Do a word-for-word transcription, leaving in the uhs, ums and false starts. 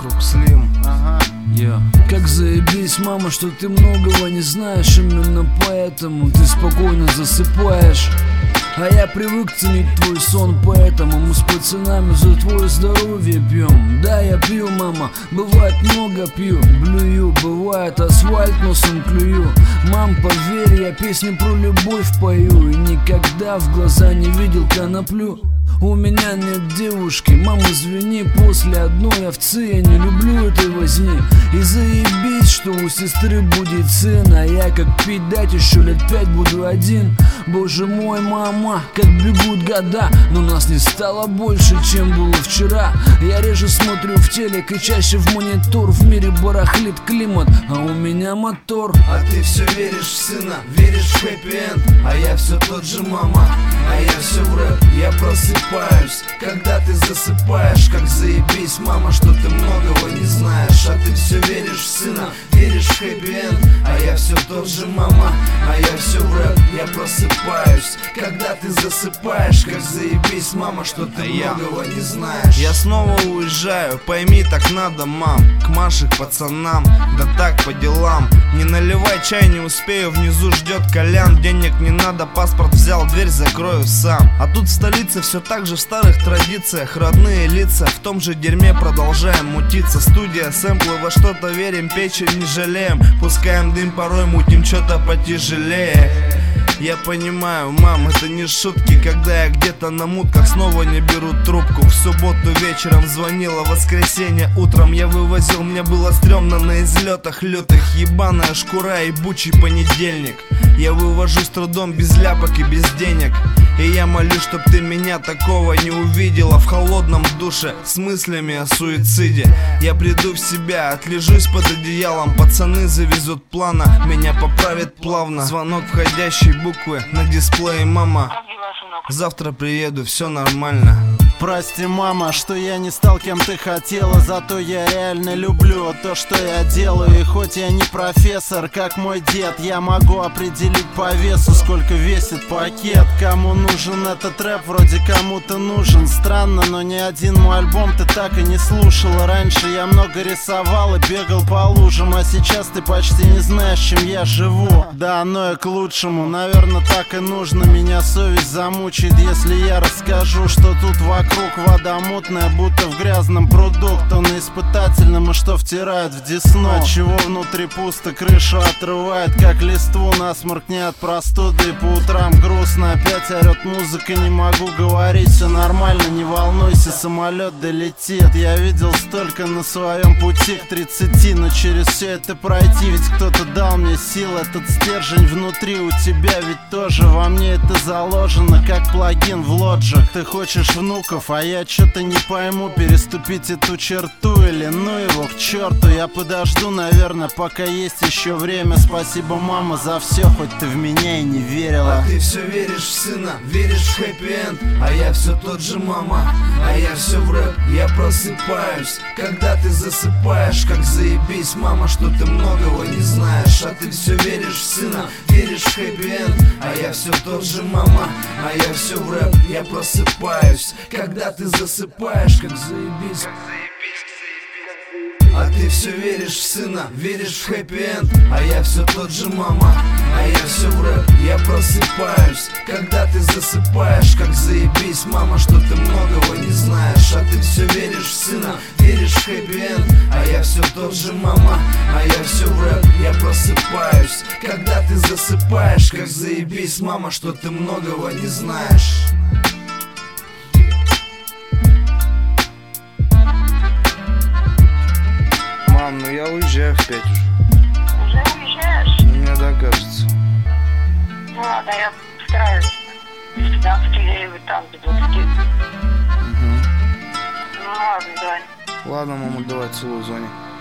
вокруг Слим. Ага. Yeah. Как заебись, мама, что ты многого не знаешь. Именно поэтому ты спокойно засыпаешь. А я привык ценить твой сон, поэтому мы с пацанами за твое здоровье пьем. Да, я пью, мама, бывает много пью. Блюю, бывает асфальт носом клюю. Мам, поверь, я песни про любовь пою. И никогда в глаза не видел коноплю. У меня нет девушки, мам, извини, после одной овцы я не люблю этой возни. И заебись, что у сестры будет сын, а я как пить дать еще лет пять буду один. Боже мой, мама, как бегут года, но нас не стало больше, чем было вчера. Я реже смотрю в телек и чаще в монитор. В мире барахлит климат, а у меня мотор. А ты все веришь в сына, веришь в хэппи-энд. А я все тот же, мама, а я все в рэп. Я просыпаюсь, когда ты засыпаешь. Как заебись, мама, что ты многого не знаешь. А ты все веришь в сына, веришь в хэппи-энд. А я все тот же, мама, а я все в рэп. Я просыпаюсь, когда ты засыпаешь. Как заебись, мама, что ты а многого я... не знаешь. Я снова уезжаю, пойми, так надо, мам. К Маше, к пацанам, да так по делам. Не наливай чай, не успею, внизу ждет Колян. Денег не надо, паспорт взял, дверь закрою сам. А тут в столице все так же в старых традициях. Родные лица, в том же дерьме продолжаем мутиться. Студия, сэмплы, во что-то верим, печень не жалеем. Пускаем дым, порой мутим что-то потяжелее. Я понимаю, мам, это не шутки. Когда я где-то на мутках, снова не беру трубку. В субботу вечером звонила, в воскресенье утром я вывозил, мне было стрёмно на излетах лютых. Ебаная шкура и бучий понедельник. Я вывожу с трудом, без ляпок и без денег. И я молюсь, чтоб ты меня такого не увидела в холодном душе с мыслями о суициде. Я приду в себя, отлежусь под одеялом. Пацаны завезут плана, меня поправит плавно. Звонок входящей буквы на дисплее, мама. Завтра приеду, все нормально. Прости, мама, что я не стал кем ты хотела. Зато я реально люблю то, что я делаю. И хоть я не профессор, как мой дед, я могу определить по весу, сколько весит пакет. Кому нужен этот рэп, вроде кому-то нужен. Странно, но ни один мой альбом ты так и не слушала. Раньше я много рисовал и бегал по лужам, а сейчас ты почти не знаешь, чем я живу. Да, оно и к лучшему, наверное, так и нужно. Меня совесть замучит, если я расскажу, что тут вокруг Вокруг вода мутная, будто в грязном пруду. Кто на испытательном и что втирает в десну. Отчего внутри пусто, крышу отрывает, как листву. Насморк не от простуды, и по утрам грустно. Опять орет музыка, не могу говорить. Все нормально, не волнуйся, самолет долетит. Я видел столько на своем пути к тридцати, но через все это пройти. Ведь кто-то дал мне сил, этот стержень внутри у тебя ведь тоже во мне это заложено, как плагин в Logic. Ты хочешь внуков, а я что-то не пойму, переступить эту черту или ну его к черту. Я подожду, наверное, пока есть еще время. Спасибо, мама, за все, хоть ты в меня и не верила. А ты все веришь в сына, веришь в хэппи-энд. А я все тот же, мама, а я все в рэп. Я просыпаюсь, когда ты засыпаешь. Как заебись, мама, что ты многого не знаешь. А ты все веришь в сына, веришь в хэппи-энд. А я все тот же, мама, а я все в рэп. Я просыпаюсь, когда ты засыпаешь, как заебись. А ты все веришь в сына, веришь в хэппи-энд. А я все тот же, мама, а я все в рэп. Я просыпаюсь, когда ты засыпаешь, как заебись, мама, что ты многого не знаешь. А ты все веришь в сына, веришь в хэппи-энд. А я все тот же, мама, а я все в рэп. Я просыпаюсь, когда ты засыпаешь, как заебись, мама, что ты многого не знаешь. Мам, ну я уезжаю в пять уже. Уже уезжаешь? Мне так кажется. Ну ладно, я постараюсь. С пятнадцати где-нибудь там, до двадцати. Угу. Ну ладно, давай. Ладно, мама, давай, целую, звони.